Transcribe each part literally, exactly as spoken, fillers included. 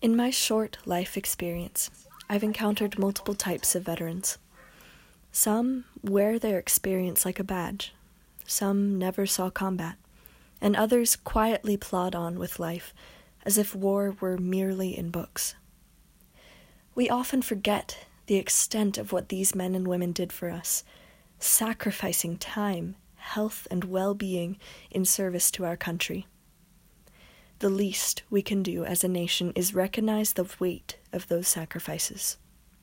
In my short life experience, I've encountered multiple types of veterans. Some wear their experience like a badge, some never saw combat, and others quietly plod on with life as if war were merely in books. We often forget the extent of what these men and women did for us, sacrificing time, health, and well-being in service to our country. The least we can do as a nation is recognize the weight of those sacrifices.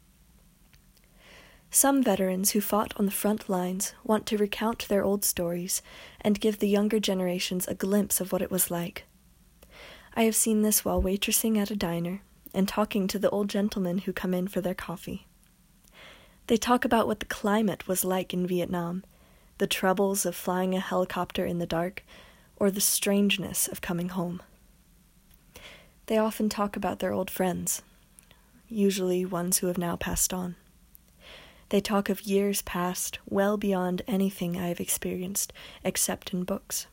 Some veterans who fought on the front lines want to recount their old stories and give the younger generations a glimpse of what it was like. I have seen this while waitressing at a diner and talking to the old gentlemen who come in for their coffee. They talk about what the climate was like in Vietnam, the troubles of flying a helicopter in the dark, or the strangeness of coming home. They often talk about their old friends, usually ones who have now passed on. They talk of years past, well beyond anything I have experienced, except in books.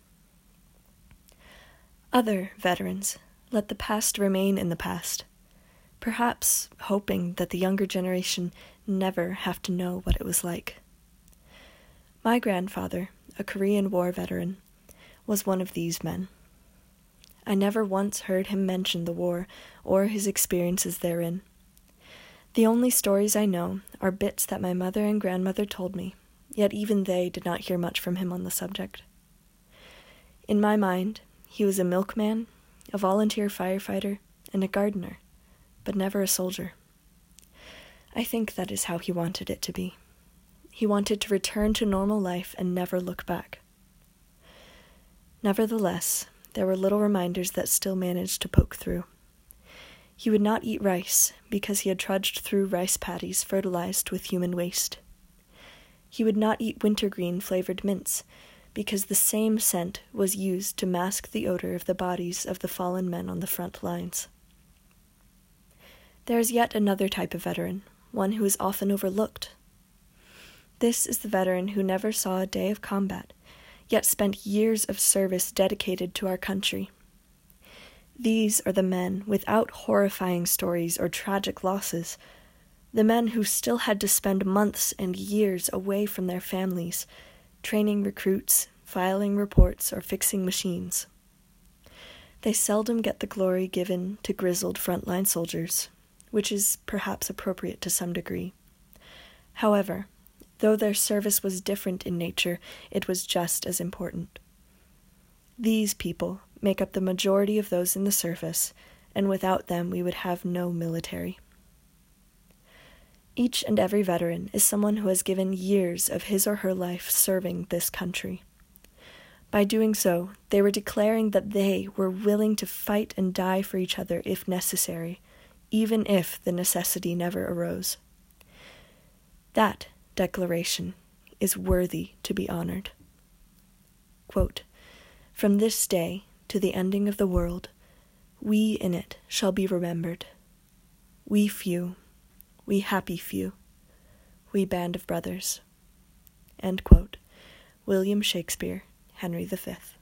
Other veterans let the past remain in the past, perhaps hoping that the younger generation never have to know what it was like. My grandfather, a Korean War veteran, was one of these men. I never once heard him mention the war or his experiences therein. The only stories I know are bits that my mother and grandmother told me, yet even they did not hear much from him on the subject. In my mind, he was a milkman, a volunteer firefighter, and a gardener, but never a soldier. I think that is how he wanted it to be. He wanted to return to normal life and never look back. Nevertheless, there were little reminders that still managed to poke through. He would not eat rice because he had trudged through rice paddies fertilized with human waste. He would not eat wintergreen-flavored mints because the same scent was used to mask the odor of the bodies of the fallen men on the front lines. There is yet another type of veteran, one who is often overlooked. This is the veteran who never saw a day of combat, yet spent years of service dedicated to our country. These are the men without horrifying stories or tragic losses, the men who still had to spend months and years away from their families, training recruits, filing reports, or fixing machines. They seldom get the glory given to grizzled frontline soldiers, which is perhaps appropriate to some degree. However, though their service was different in nature, it was just as important. These people make up the majority of those in the service, and without them we would have no military. Each and every veteran is someone who has given years of his or her life serving this country. By doing so, they were declaring that they were willing to fight and die for each other if necessary, even if the necessity never arose. That declaration is worthy to be honored. Quote, "From this day to the ending of the world, we in it shall be remembered. We few, we happy few, we band of brothers." End quote. William Shakespeare, Henry the Fifth.